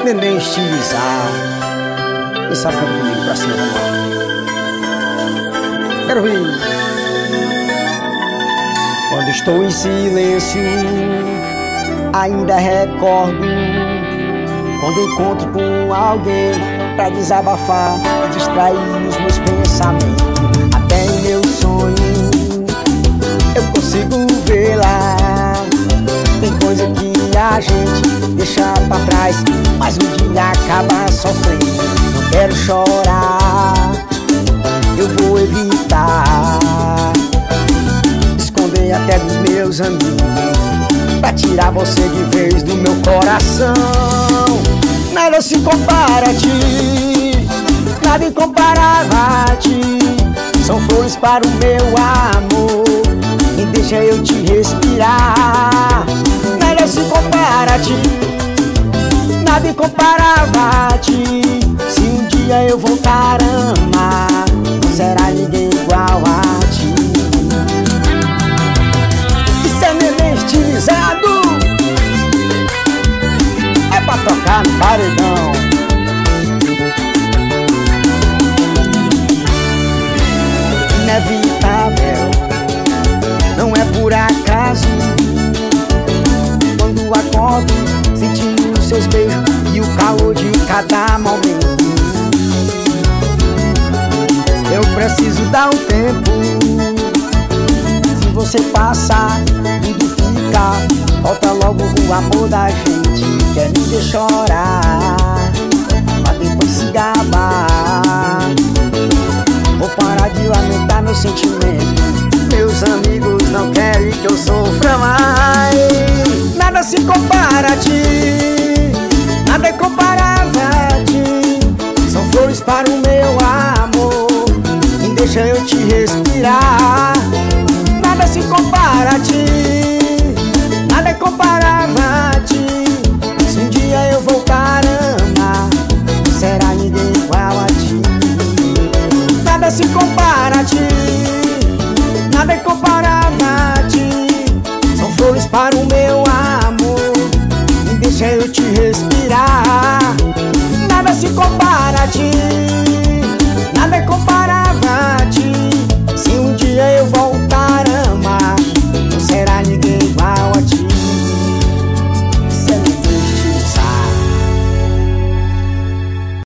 Neném estilizar. Quem sabe canta comigo pra cima, vamos lá. Quero ouvir. Quando estou em silêncio, ainda recordo quando encontro com alguém pra desabafar e distrair os meus pensamentos. Até em meu sonho eu consigo ver lá. Tem coisa que a gente deixa pra trás, mas um dia acaba sofrendo. Não quero chorar, eu vou evitar esconder até dos meus amigos, pra tirar você de vez do meu coração. Nada se compara a ti, nada incomparável a ti. São flores para o meu amor, e deixa eu te respirar. Nada se compara a ti, nada incomparável a ti. Se um dia eu voltar a amar, não será ninguém igual a ti. Isso é neném estilizado, é pra tocar no paredão. Inevitável, não é por acaso, quando acordo sentindo os seus beijos e o calor de cada momento. Eu preciso dar um tempo, se você passar, tudo fica. Volta logo o amor da gente, quer me ver chorar, pra depois se gabar. Vou parar de lamentar meu sentimento, meus amigos não querem que eu sofra mais. Nada se compara a ti, nada é comparável a ti. São flores para o meu amor, e deixa eu te respirar. Nada se compara a ti, nada é comparável a ti. Se um dia eu voltar a amar, não será ninguém igual a ti. Nada se compara a ti,